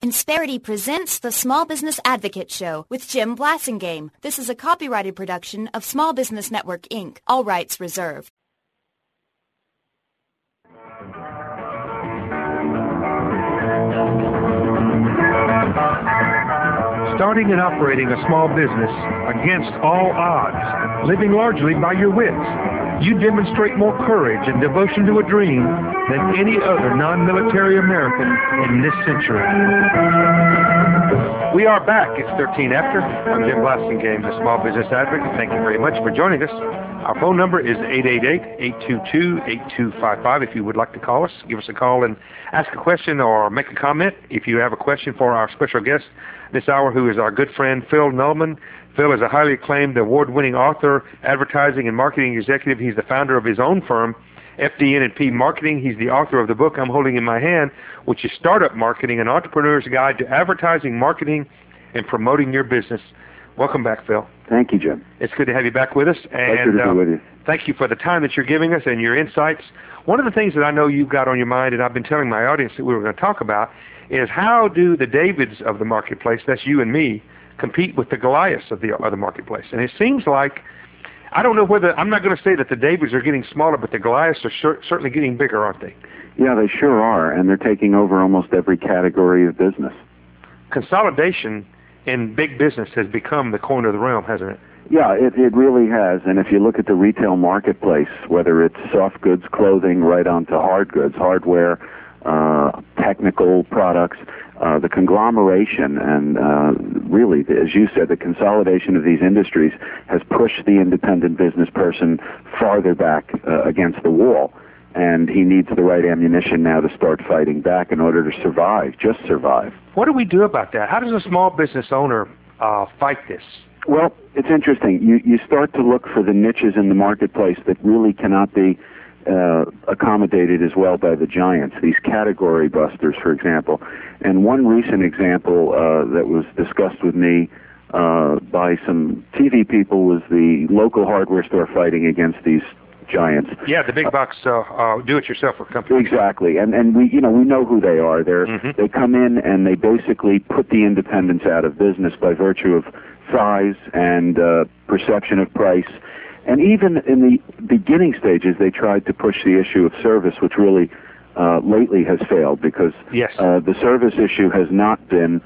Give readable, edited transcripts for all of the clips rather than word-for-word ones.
Insperity presents the Small Business Advocate Show with Jim Blasingame. This is a copyrighted production of Small Business Network, Inc. All rights reserved. Starting and operating a small business against all odds, living largely by your wits, you demonstrate more courage and devotion to a dream than any other non-military American in this century. We are back. It's 13 after. I'm Jim Blasingame, the Small Business Advocate. Thank you very much for joining us. Our phone number is 888-822-8255. If you would like to call us, give us a call and ask a question or make a comment. If you have a question for our special guest this hour, who is our good friend Phil Nullman. Phil is a highly acclaimed, award-winning author, advertising and marketing executive. He's the founder of his own firm, FDN&P Marketing. He's the author of the book I'm holding in my hand, which is Startup Marketing, an Entrepreneur's Guide to Advertising, Marketing, and Promoting Your Business. Welcome back, Phil. Thank you, Jim. It's good to have you back with us. Pleasure to be with you. Thank you for the time that you're giving us and your insights. One of the things that I know you've got on your mind, and I've been telling my audience that we were going to talk about, is how do the Davids of the marketplace, that's you and me, compete with the Goliaths of the marketplace? And it seems like, I don't know whether, I'm not going to say that the Davids are getting smaller, but the Goliaths are certainly getting bigger, aren't they? Yeah, they sure are, and they're taking over almost every category of business. Consolidation in big business has become the corner of the realm, hasn't it? Yeah, it really has, and if you look at the retail marketplace, whether it's soft goods, clothing, right on to hard goods, hardware, technical products, the conglomeration and really, as you said, the consolidation of these industries has pushed the independent business person farther back against the wall. And he needs the right ammunition now to start fighting back in order to survive, just survive. What do we do about that? How does a small business owner fight this? Well, it's interesting. You start to look for the niches in the marketplace that really cannot be accommodated as well by the giants, these category busters, for example. And one recent example that was discussed with me by some TV people was the local hardware store fighting against these giants. Yeah, the big box do-it-yourselfer company. Exactly, and we know who they are. They come in and they basically put the independents out of business by virtue of size and perception of price. And even in the beginning stages, they tried to push the issue of service, which really lately has failed because the service issue has not been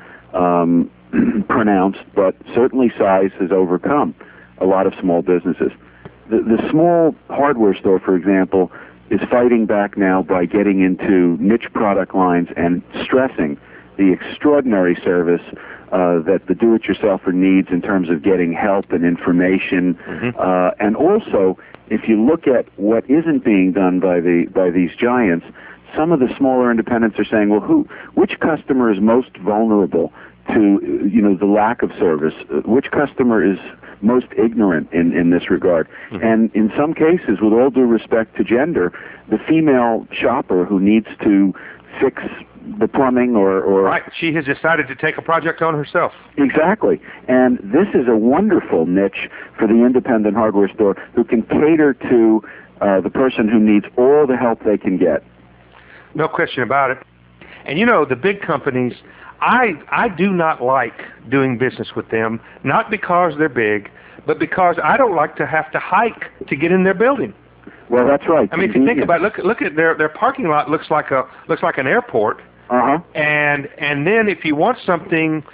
pronounced, but certainly size has overcome a lot of small businesses. The small hardware store, for example, is fighting back now by getting into niche product lines and stressing the extraordinary service that the do-it-yourselfer needs in terms of getting help and information. And also, if you look at what isn't being done by these giants, some of the smaller independents are saying, well, which customer is most vulnerable to the lack of service? Which customer is most ignorant in this regard? And in some cases, with all due respect to gender, the female shopper who needs to fix the plumbing or right, she has decided to take a project on herself. Exactly. And this is a wonderful niche for the independent hardware store who can cater to the person who needs all the help they can get. No question about it. And the big companies, I do not like doing business with them, not because they're big, but because I don't like to have to hike to get in their building. Well, that's right. I mean, if you think about it, look at their parking lot looks like an airport. And then if you want something,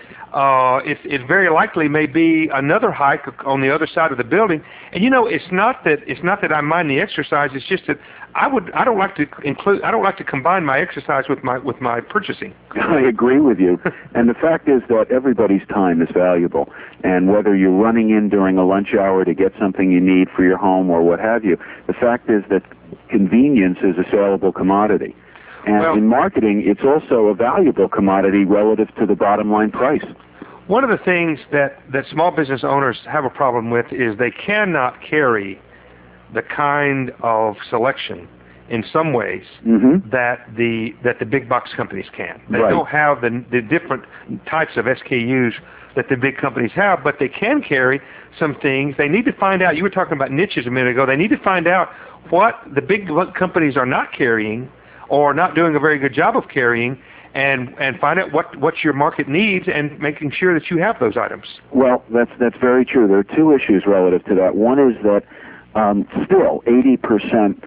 it very likely may be another hike on the other side of the building. And it's not that I mind the exercise. It's just that I don't like to combine my exercise with my purchasing. I agree with you. And the fact is that everybody's time is valuable. And whether you're running in during a lunch hour to get something you need for your home or what have you, the fact is that convenience is a saleable commodity. And in marketing, it's also a valuable commodity relative to the bottom line price. One of the things that small business owners have a problem with is they cannot carry the kind of selection in some ways that the big box companies can. They don't have the different types of SKUs that the big companies have, but they can carry some things. They need to find out, you were talking about niches a minute ago, they need to find out what the big companies are not carrying or not doing a very good job of carrying, and find out what your market needs and making sure that you have those items. Well, that's very true. There are two issues relative to that. One is that still 80%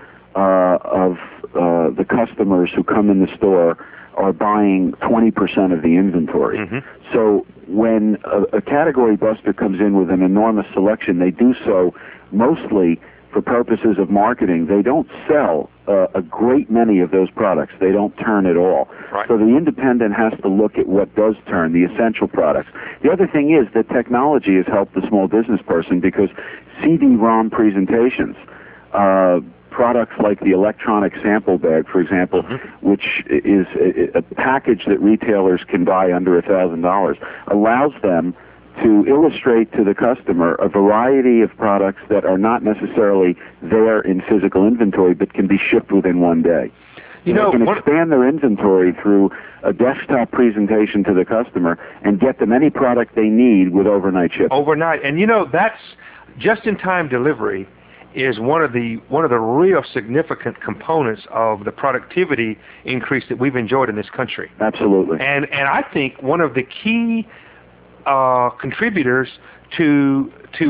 of the customers who come in the store are buying 20% of the inventory. Mm-hmm. So when a category buster comes in with an enormous selection, they do so mostly for purposes of marketing. They don't sell a great many of those products. They don't turn at all. Right. So the independent has to look at what does turn, the essential products. The other thing is that technology has helped the small business person because CD-ROM presentations, products like the electronic sample bag, for example, mm-hmm. which is a package that retailers can buy under $1,000, allows them to illustrate to the customer a variety of products that are not necessarily there in physical inventory but can be shipped within one day. They can expand their inventory through a desktop presentation to the customer and get them any product they need with overnight shipping. Overnight. And that's just-in-time delivery is one of the real significant components of the productivity increase that we've enjoyed in this country. Absolutely. And I think one of the key contributors to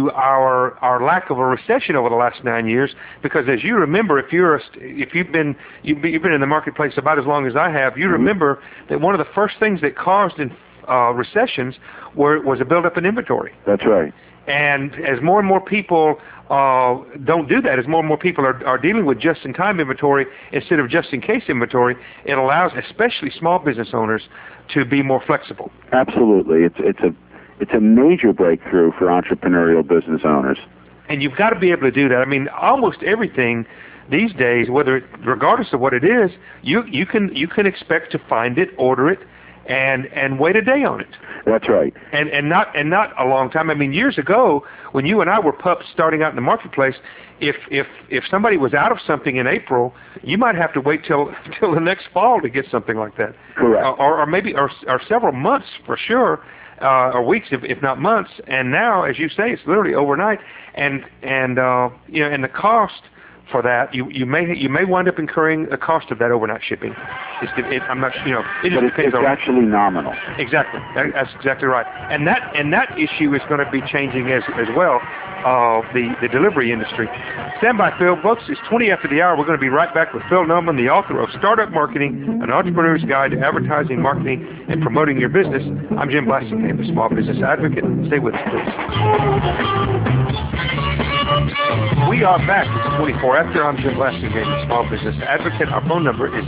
our lack of a recession over the last 9 years, because as you remember, if you've been in the marketplace about as long as I have, you remember that one of the first things that caused recessions was a buildup in inventory. That's right. And as more and more people don't do that, as more and more people are dealing with just-in-time inventory instead of just-in-case inventory, it allows especially small business owners to be more flexible. Absolutely. It's a major breakthrough for entrepreneurial business owners. And you've got to be able to do that. I mean, almost everything these days, regardless of what it is, you can expect to find it, order it, and wait a day on it. That's right. And not a long time. I mean, years ago, when you and I were pups starting out in the marketplace, if somebody was out of something in April, you might have to wait till the next fall to get something like that. Correct. Or maybe several months for sure, or weeks if not months. And now, as you say, it's literally overnight. And the cost for that, you may wind up incurring the cost of that overnight shipping. I'm not, it just depends on. It's actually nominal. Exactly, that's exactly right. And that issue is going to be changing as well. The delivery industry. Stand by, Phil. Folks, it's 20 after the hour. We're going to be right back with Phil Noman, the author of Startup Marketing, An Entrepreneur's Guide to Advertising, Marketing, and Promoting Your Business. I'm Jim Blasingame, the Small Business Advocate. Stay with us, please. We are back. It's 24 after. I'm Jim Blasingame, the Small Business Advocate. Our phone number is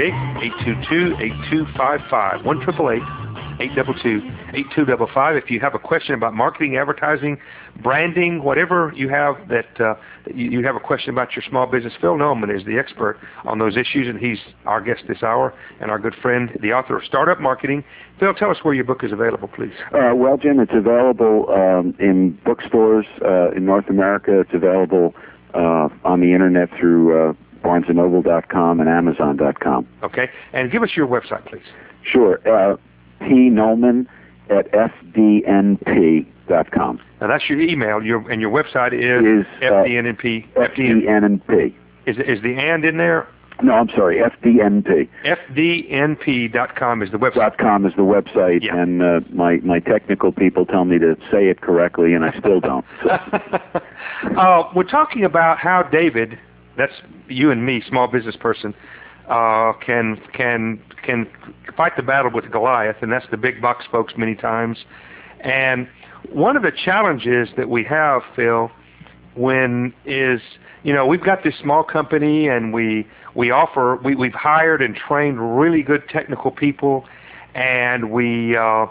888-822-8255, 1-888-822-8255. If you have a question about marketing, advertising, branding, whatever you have that you have a question about your small business, Phil Noman is the expert on those issues, and he's our guest this hour and our good friend, the author of Startup Marketing. Phil, tell us where your book is available, please. Well, Jim, it's available in bookstores in North America. It's available on the Internet through BarnesandNoble.com and Amazon.com. Okay, and give us your website, please. Sure. P. Noman at FDNP.com. Now that's your email, and your website is FDNP. FDNP. Is the and in there? No, I'm sorry, FDNP. FDNP.com is the website. .com is the website, yeah. And my technical people tell me to say it correctly, and I still don't. So. We're talking about how David, that's you and me, small business person, can fight the battle with Goliath, and that's the big box folks many times. And one of the challenges that we have, Phil, we've got this small company, and we've hired and trained really good technical people, and we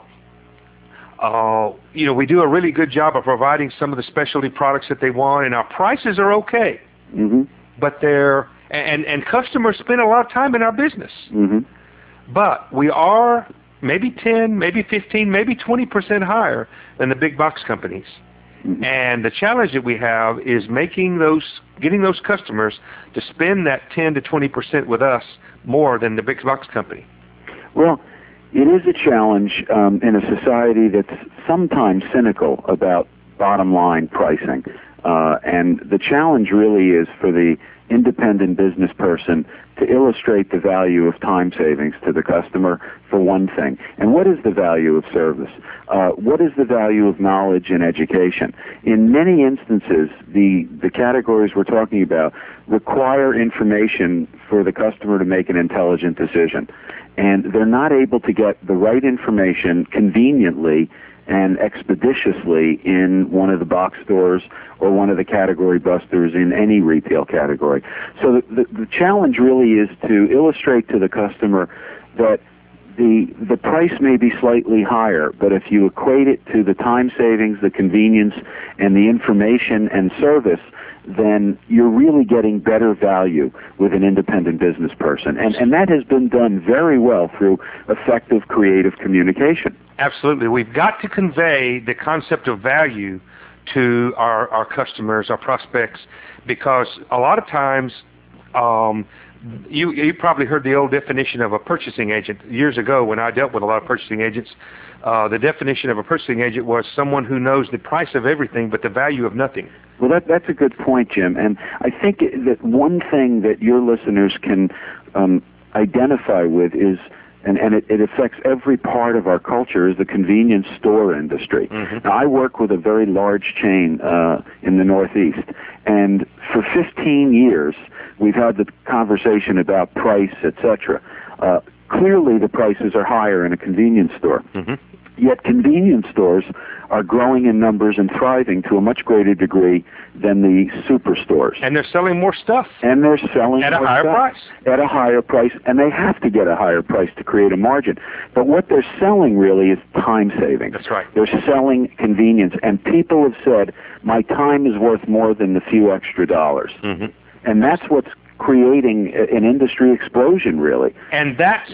do a really good job of providing some of the specialty products that they want, and our prices are okay. Mm-hmm. But and customers spend a lot of time in our business. Mm-hmm. But we are maybe 10, maybe 15, maybe 20% higher than the big box companies. Mm-hmm. And the challenge that we have is getting those customers to spend that 10 to 20% with us more than the big box company. Well, it is a challenge in a society that's sometimes cynical about bottom line pricing. And the challenge really is for the independent business person to illustrate the value of time savings to the customer, for one thing. And what is the value of service? What is the value of knowledge and education? In many instances, the categories we're talking about require information for the customer to make an intelligent decision. And they're not able to get the right information conveniently and expeditiously in one of the box stores or one of the category busters in any retail category. So the challenge really is to illustrate to the customer that the price may be slightly higher, but if you equate it to the time savings, the convenience, and the information and service, then you're really getting better value with an independent business person. And that has been done very well through effective creative communication. Absolutely. We've got to convey the concept of value to our customers, our prospects, because a lot of times, you probably heard the old definition of a purchasing agent. Years ago, when I dealt with a lot of purchasing agents, the definition of a purchasing agent was someone who knows the price of everything but the value of nothing. Well, that's a good point, Jim. And I think that one thing that your listeners can identify with is, and it affects every part of our culture, is the convenience store industry. Mm-hmm. Now, I work with a very large chain in the Northeast, and for 15 years, we've had the conversation about price, etc. Clearly, the prices are higher in a convenience store. Mm-hmm. Yet convenience stores are growing in numbers and thriving to a much greater degree than the superstores. And they're selling more stuff. And they're selling at a more higher stuff price. At a higher price, and they have to get a higher price to create a margin. But what they're selling really is time savings. That's right. They're selling convenience, and people have said, my time is worth more than the few extra dollars. Mm-hmm. And that's what's creating an industry explosion, really. And that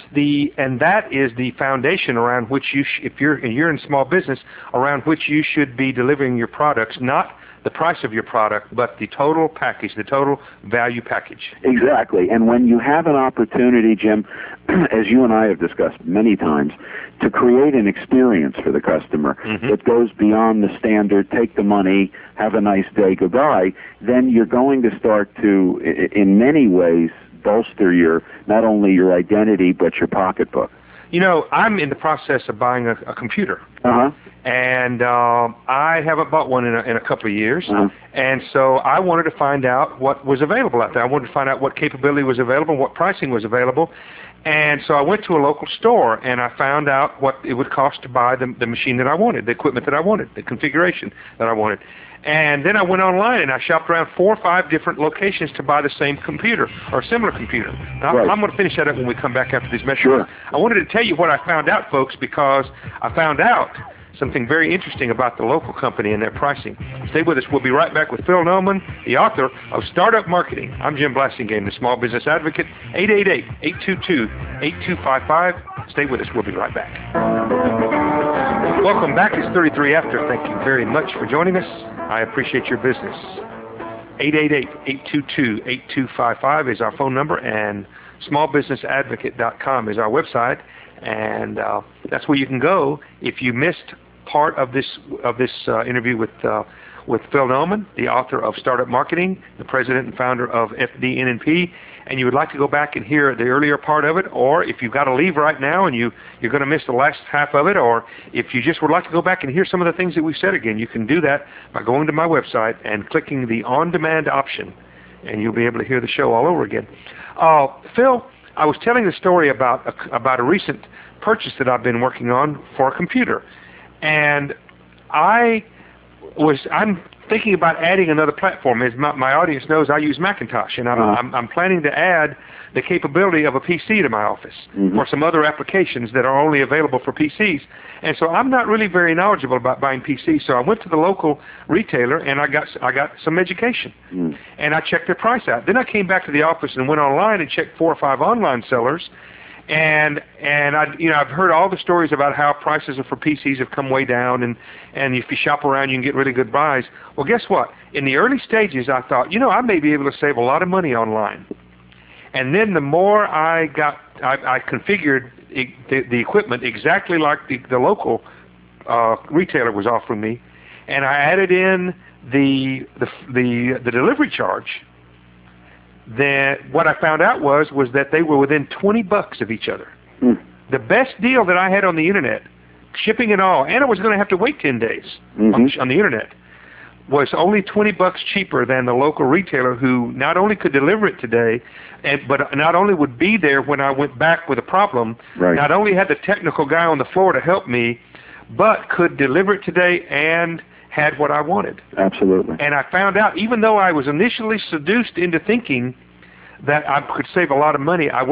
is the foundation around which if you're in small business, around which you should be delivering your products, not the price of your product, but the total package, the total value package. Exactly. And when you have an opportunity, Jim, as you and I have discussed many times, to create an experience for the customer mm-hmm. that goes beyond the standard, take the money, have a nice day, goodbye, then you're going to start to, in many ways, bolster not only your identity, but your pocketbook. You know, I'm in the process of buying a computer. Uh-huh. And I haven't bought one in a couple of years. Uh-huh. And so I wanted to find out what was available out there. I wanted to find out what capability was available, what pricing was available. And so I went to a local store, and I found out what it would cost to buy the machine that I wanted, the equipment that I wanted, the configuration that I wanted. And then I went online, and I shopped around 4 or 5 different locations to buy the same computer or a similar computer. Now, right. I'm going to finish that up when we come back after these messages. Sure. I wanted to tell you what I found out, folks, because I found out something very interesting about the local company and their pricing. Stay with us. We'll be right back with Phil Noman, the author of Startup Marketing. I'm Jim Blasingame, the Small Business Advocate. 888-822-8255. Stay with us. We'll be right back. Welcome back. It's 33 after. Thank you very much for joining us. I appreciate your business. 888-822-8255 is our phone number, and smallbusinessadvocate.com is our website, and that's where you can go if you missed part of this interview with Phil Noman, the author of Startup Marketing, the president and founder of FDNNP, and you would like to go back and hear the earlier part of it, or if you've got to leave right now and you're going to miss the last half of it, or if you just would like to go back and hear some of the things that we've said again, you can do that by going to my website and clicking the on-demand option, and you'll be able to hear the show all over again. Phil, I was telling the story about a recent purchase that I've been working on for a computer, and I'm thinking about adding another platform. As my audience knows, I use Macintosh, and I'm planning to add the capability of a PC to my office mm-hmm. for some other applications that are only available for PCs. And so I'm not really very knowledgeable about buying PCs. So I went to the local retailer, and I got some education, and I checked their price out. Then I came back to the office and went online and checked 4 or 5 online sellers. And I've heard all the stories about how prices for PCs have come way down, and if you shop around, you can get really good buys. Well, guess what? In the early stages, I thought, I may be able to save a lot of money online. And then the more I configured the equipment exactly like the local retailer was offering me, and I added in the delivery charge, then what I found out was that they were within $20 of each other. The best deal that I had on the internet, shipping and all, and I was going to have to wait 10 days on the internet, was only $20 cheaper than the local retailer, who not only could deliver it today, but not only would be there when I went back with a problem, not only had the technical guy on the floor to help me, but could deliver it today and had what I wanted. Absolutely. And I found out, even though I was initially seduced into thinking that I could save a lot of money, it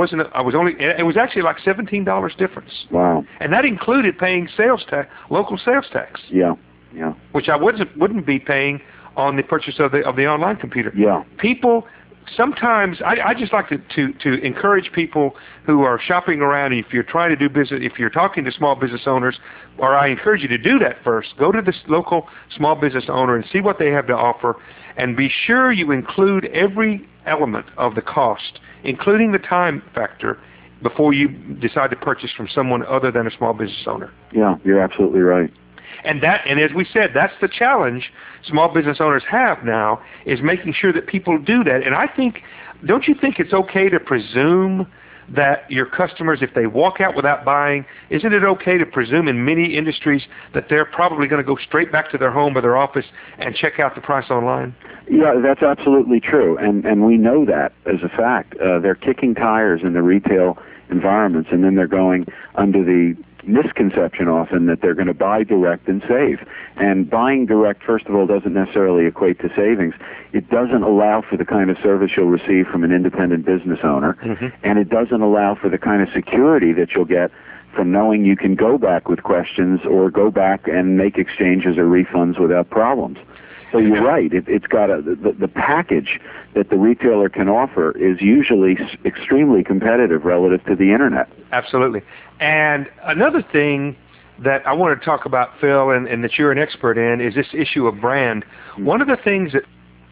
was actually like $17 difference. Wow. And that included paying sales tax, local sales tax. Yeah. Which I wouldn't be paying on the purchase of the online computer. Yeah. People sometimes, I just like to encourage people who are shopping around. If you're trying to do business, if you're talking to small business owners, or I encourage you to do that first. Go to this local small business owner and see what they have to offer, and be sure you include every element of the cost, including the time factor, before you decide to purchase from someone other than a small business owner. Yeah, you're absolutely right. And as we said, that's the challenge small business owners have now, is making sure that people do that. And I think, don't you think it's okay to presume that your customers, if they walk out without buying, isn't it okay to presume in many industries that they're probably going to go straight back to their home or their office and check out the price online? Yeah, that's absolutely true. And we know that as a fact. They're kicking tires in the retail environments, and then they're going under the misconception often that they're going to buy direct and save. And buying direct, first of all, doesn't necessarily equate to savings. It doesn't allow for the kind of service you'll receive from an independent business owner, and it doesn't allow for the kind of security that you'll get from knowing you can go back with questions or go back and make exchanges or refunds without problems. So you're right. It's got the package that the retailer can offer is usually extremely competitive relative to the internet. Absolutely. And another thing that I want to talk about, Phil, and that you're an expert in, is this issue of brand. One of the things that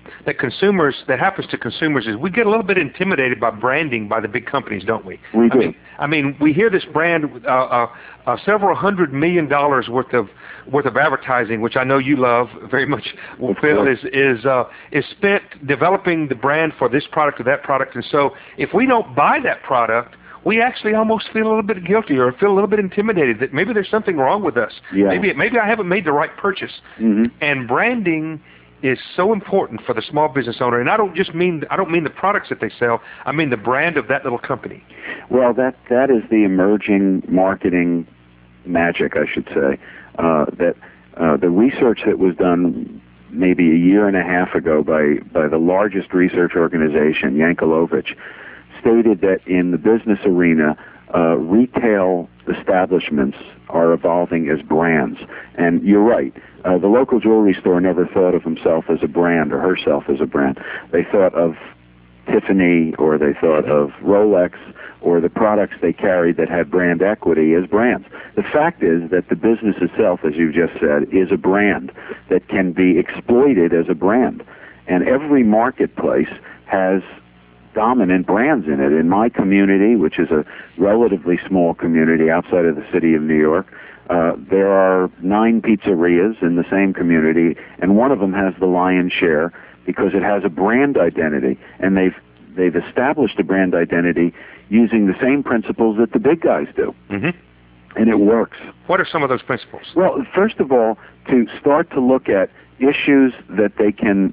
happens to consumers is we get a little bit intimidated by branding by the big companies, don't we? We do. I mean, we hear this brand, several $100 million worth of advertising, which I know you love very much, Phil, is spent developing the brand for this product or that product. And so if we don't buy that product, we actually almost feel a little bit guilty or feel a little bit intimidated that maybe there's something wrong with us. Yeah. Maybe I haven't made the right purchase. And branding is so important for the small business owner. And I don't mean the products that they sell. I mean the brand of that little company. Well, that is the emerging marketing magic, I should say. The research that was done maybe a year and a half ago by the largest research organization, Yankelovich, stated that in the business arena, retail establishments are evolving as brands. And you're right. The local jewelry store never thought of himself as a brand or herself as a brand. They thought of Tiffany, or they thought of Rolex, or the products they carried that had brand equity as brands. The fact is that the business itself, as you just said, is a brand that can be exploited as a brand. And every marketplace has dominant brands in it. In my community, which is a relatively small community outside of the city of New York, there are 9 pizzerias in the same community, and one of them has the lion's share because it has a brand identity, and they've established a brand identity using the same principles that the big guys do. And it works. What are some of those principles? Well, first of all, to start to look at issues that they can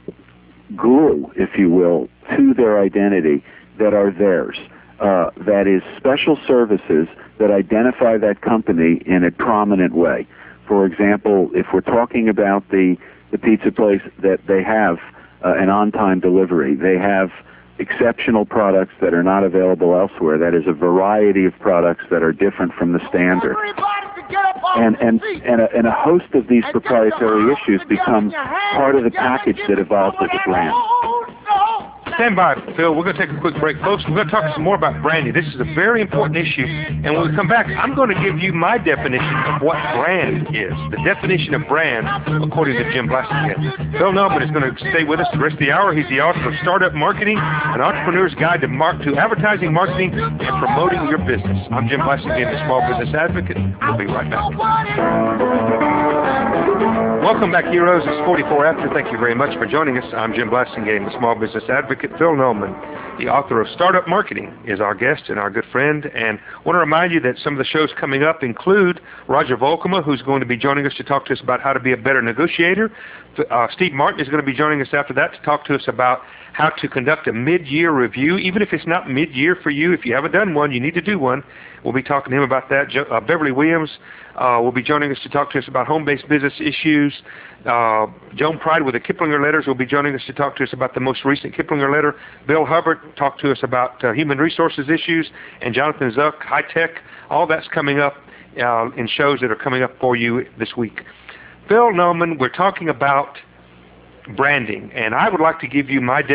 glue, if you will, to their identity that are theirs. That is special services that identify that company in a prominent way. For example, if we're talking about the pizza place, that they have an on-time delivery. They have exceptional products that are not available elsewhere. That is a variety of products that are different from the standard. And a host of these proprietary issues become part of the package that evolves as a brand. Stand by, Phil. We're going to take a quick break. Folks, we're going to talk some more about branding. This is a very important issue. And when we come back, I'm going to give you my definition of what brand is. The definition of brand, according to Jim Blasingame. Phil Nelman is going to stay with us the rest of the hour. He's the author of Startup Marketing, An Entrepreneur's Guide to Advertising, Marketing, and Promoting Your Business. I'm Jim Blasingame, the Small Business Advocate. We'll be right back. Welcome back, heroes. It's 44 after. Thank you very much for joining us. I'm Jim Blasingame, the small business advocate. Phil Nollman, the author of Startup Marketing, is our guest and our good friend. And I want to remind you that some of the shows coming up include Roger Volkema, who's going to be joining us to talk to us about how to be a better negotiator. Steve Martin is going to be joining us after that to talk to us about how to conduct a mid-year review. Even if it's not mid-year for you, if you haven't done one, you need to do one. We'll be talking to him about that. Beverly Williams will be joining us to talk to us about home-based business issues. Joan Pride with the Kiplinger Letters will be joining us to talk to us about the most recent Kiplinger letter. Bill Hubbard talked to us about human resources issues. And Jonathan Zuck, high tech. All that's coming up in shows that are coming up for you this week. Phil Nollman, we're talking about branding, and I would like to give you my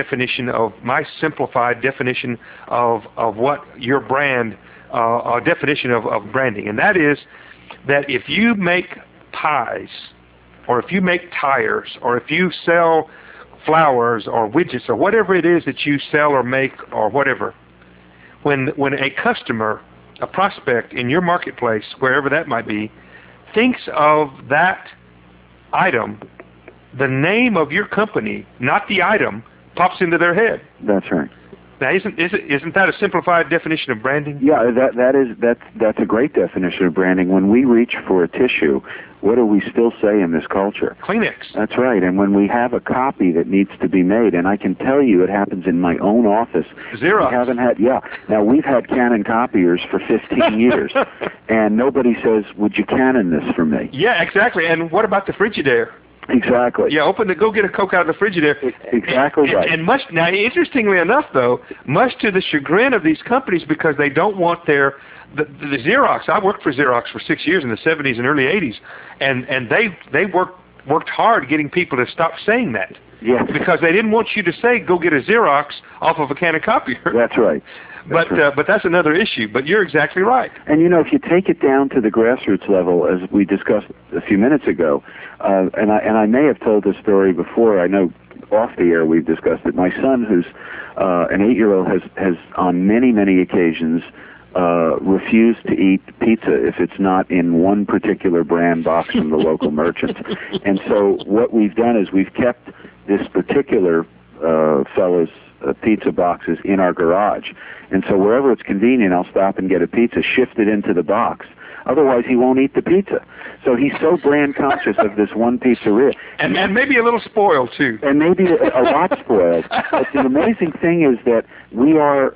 simplified definition of what your brand, definition of branding, and that is that if you make pies, or if you make tires, or if you sell flowers or widgets or whatever it is that you sell or make or whatever, when a customer, a prospect in your marketplace, wherever that might be, thinks of that item, the name of your company, not the item, pops into their head. That's right. Now, isn't that a simplified definition of branding? Yeah, that's a great definition of branding. When we reach for a tissue, what do we still say in this culture? Kleenex. That's right. And when we have a copy that needs to be made, and I can tell you it happens in my own office. Xerox. Now, we've had Canon copiers for 15 years, and nobody says, would you Canon this for me? Yeah, exactly. And what about the Frigidaire? Exactly. Yeah, go get a Coke out of the Frigidaire. Exactly right. And now, interestingly enough, though, much to the chagrin of these companies, because they don't want the Xerox. I worked for Xerox for 6 years in the 70s and early 80s, and they worked hard getting people to stop saying that. Yes. Because they didn't want you to say, go get a Xerox off of a Canon copier. That's right. But that's another issue. But you're exactly right. And if you take it down to the grassroots level, as we discussed a few minutes ago, and I may have told this story before. I know off the air we've discussed it. My son, who's an 8-year-old, has on many occasions refused to eat pizza if it's not in one particular brand box from the local merchant. And so what we've done is we've kept this particular fellow's pizza boxes in our garage. And so wherever it's convenient, I'll stop and get a pizza, shift it into the box. Otherwise, he won't eat the pizza. So he's so brand conscious of this one pizzeria. And maybe a little spoiled, too. And maybe a lot spoiled. But the amazing thing is that we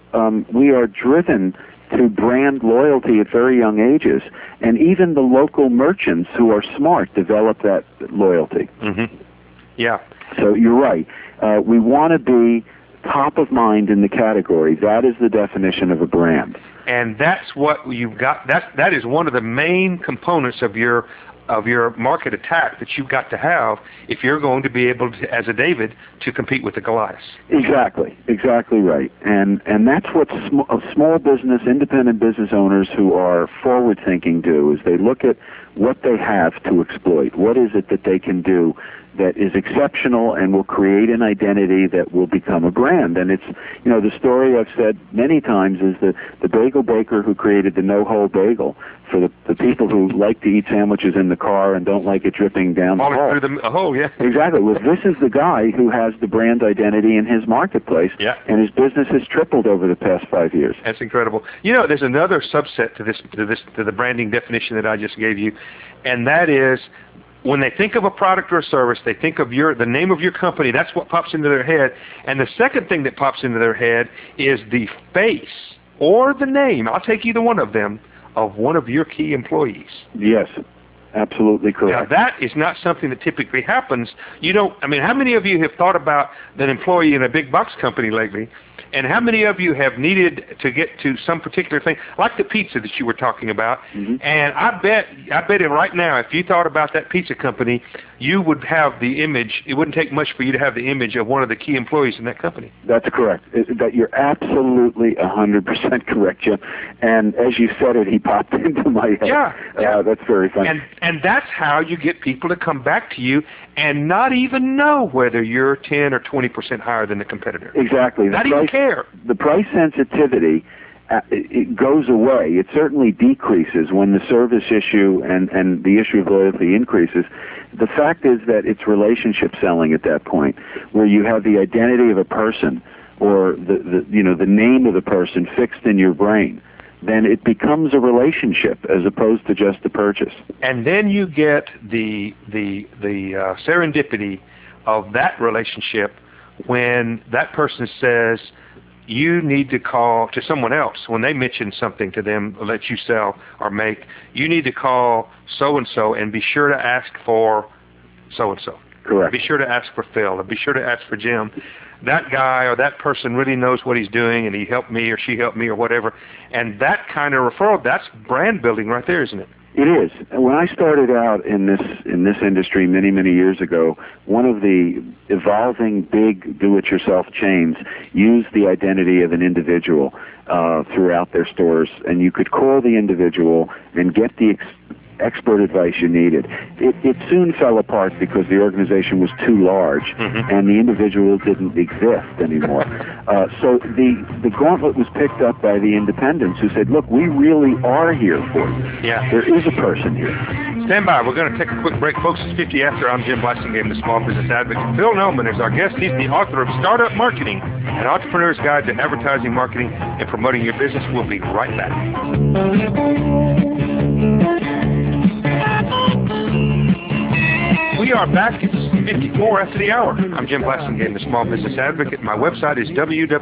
are driven to brand loyalty at very young ages. And even the local merchants who are smart develop that loyalty. Mm-hmm. Yeah. So you're right. We want to be top of mind in the category. That is the definition of a brand. And that's what you've got. That is one of the main components of your market attack that you've got to have if you're going to be able to, as a David, to compete with the Goliaths. Exactly right. And that's what small business, independent business owners who are forward-thinking do, is they look at what they have to exploit. What is it that they can do that is exceptional and will create an identity that will become a brand? And it's, the story I've said many times is the bagel baker who created the no-hole bagel for the people who like to eat sandwiches in the car and don't like it dripping down the hole. Through the hole, yeah. Exactly. Well, this is the guy who has the brand identity in his marketplace, and his business has tripled over the past 5 years. That's incredible. There's another subset to the branding definition that I just gave you, and that is, when they think of a product or a service, they think of the name of your company. That's what pops into their head. And the second thing that pops into their head is the face or the name, I'll take either one of them, of one of your key employees. Yes, absolutely correct. Now, that is not something that typically happens. How many of you have thought about an employee in a big box company lately? And how many of you have needed to get to some particular thing, like the pizza that you were talking about? Mm-hmm. And I bet right now, if you thought about that pizza company, you would have the image. It wouldn't take much for you to have the image of one of the key employees in that company. That's correct. That you're absolutely 100% correct, Jim. And as you said it, he popped into my head. Yeah. That's very funny. And that's how you get people to come back to you and not even know whether you're 10 or 20% higher than the competitor. Exactly. Not even care. The price sensitivity it goes away. It certainly decreases when the service issue and the issue of loyalty increases. The fact is that it's relationship selling at that point, where you have the identity of a person or the name of the person fixed in your brain. Then it becomes a relationship as opposed to just a purchase. And then you get the serendipity of that relationship when that person says, you need to call to someone else when they mention something to them that you sell or make. You need to call so-and-so and be sure to ask for so-and-so. Correct. Be sure to ask for Phil, or be sure to ask for Jim. That guy or that person really knows what he's doing, and he helped me or she helped me or whatever. And that kind of referral, that's brand building right there, isn't it? It is. When I started out in this industry many years ago, one of the evolving big do-it-yourself chains used the identity of an individual throughout their stores, and you could call the individual and get the expert advice you needed. It soon fell apart because the organization was too large, and the individual didn't exist anymore. So the gauntlet was picked up by the independents who said, look, we really are here for you. Yeah. There is a person here. Stand by. We're going to take a quick break. Folks, it's 50 after. I'm Jim Blasingame, the Small Business Advocate. Phil Nelman is our guest. He's the author of Startup Marketing, an entrepreneur's guide to advertising, marketing, and promoting your business. We'll be right back. We are back. It's 54 after the hour. I'm Jim Blasingame, the Small Business Advocate. My website is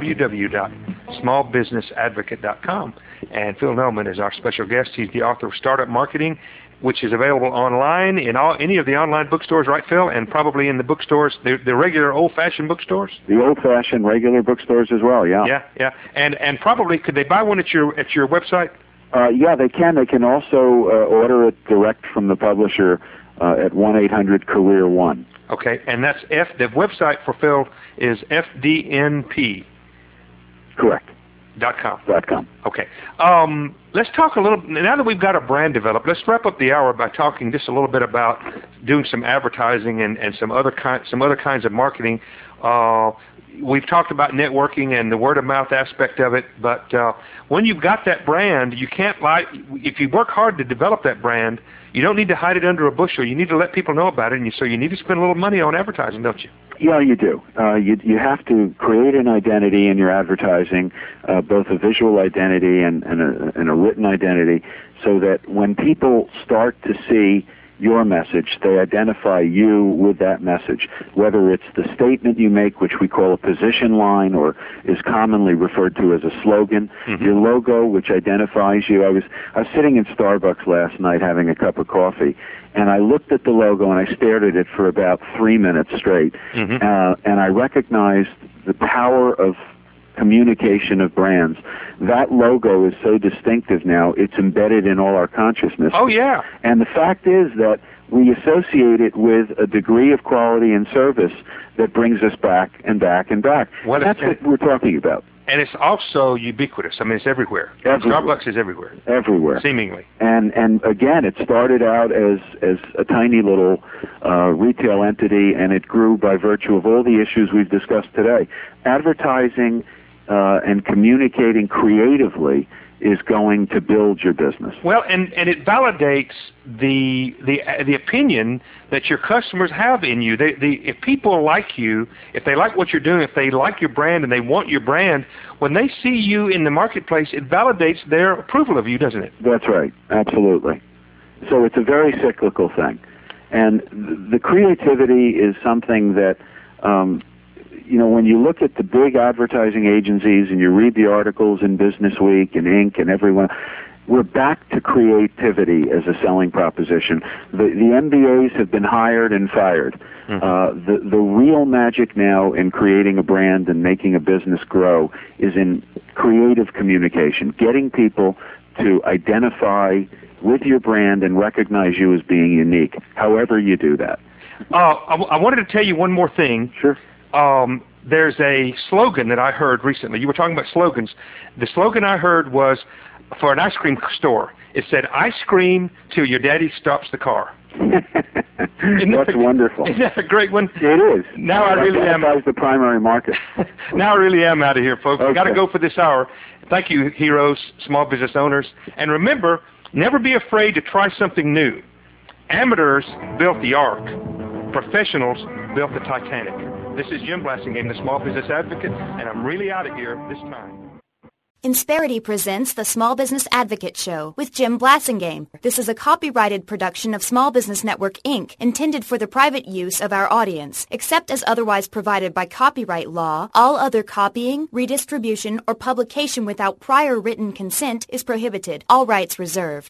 www.smallbusinessadvocate.com. And Phil Nelman is our special guest. He's the author of Startup Marketing, which is available online in any of the online bookstores, right, Phil? And probably in the bookstores, the regular old-fashioned bookstores? The old-fashioned regular bookstores as well, yeah. Yeah. And probably, could they buy one at your website? Yeah, they can. They can also order it direct from the publisher at 1-800-CAREER-1. Okay, and that's the website for Phil is FDNP. Correct. .com. Okay. Let's talk a little, now that we've got a brand developed, let's wrap up the hour by talking just a little bit about doing some advertising and some other kinds of marketing. We've talked about networking and the word-of-mouth aspect of it, but when you've got that brand, you can't if you work hard to develop that brand, you don't need to hide it under a bushel. You need to let people know about it, and so you need to spend a little money on advertising, don't you? Yeah, you do. You have to create an identity in your advertising, both a visual identity and a written identity, so that when people start to see your message, they identify you with that message, whether it's the statement you make, which we call a position line or is commonly referred to as a slogan, your logo, which identifies you. I was sitting in Starbucks last night having a cup of coffee, and I looked at the logo and I stared at it for about 3 minutes straight, and I recognized the power of communication of brands. That logo is so distinctive now, it's embedded in all our consciousness. Oh, yeah. And the fact is that we associate it with a degree of quality and service that brings us back and back and back. That's what we're talking about. And it's also ubiquitous. I mean, it's everywhere. Starbucks is everywhere. Everywhere. Seemingly. And again, it started out as a tiny little retail entity, and it grew by virtue of all the issues we've discussed today. Advertising and communicating creatively is going to build your business. Well, and it validates the opinion that your customers have in you. If people like you, if they like what you're doing, if they like your brand and they want your brand, when they see you in the marketplace, it validates their approval of you, doesn't it? That's right. Absolutely. So it's a very cyclical thing. And the creativity is something that when you look at the big advertising agencies and you read the articles in Business Week and Inc. and everyone, we're back to creativity as a selling proposition. The MBAs have been hired and fired. The real magic now in creating a brand and making a business grow is in creative communication, getting people to identify with your brand and recognize you as being unique, however you do that. I wanted to tell you one more thing. Sure. There's a slogan that I heard recently. You were talking about slogans. The slogan I heard was, for an ice cream store. It said, "Ice cream till your daddy stops the car." That's wonderful. Isn't that a great one? It is. Now I really am. That's the primary market. Now I really am out of here, folks. Okay. We got to go for this hour. Thank you, heroes, small business owners. And remember, never be afraid to try something new. Amateurs built the Ark. Professionals built the Titanic. This is Jim Blasingame, the Small Business Advocate, and I'm really out of here this time. Insperity presents the Small Business Advocate Show with Jim Blasingame. This is a copyrighted production of Small Business Network, Inc., intended for the private use of our audience. Except as otherwise provided by copyright law, all other copying, redistribution, or publication without prior written consent is prohibited. All rights reserved.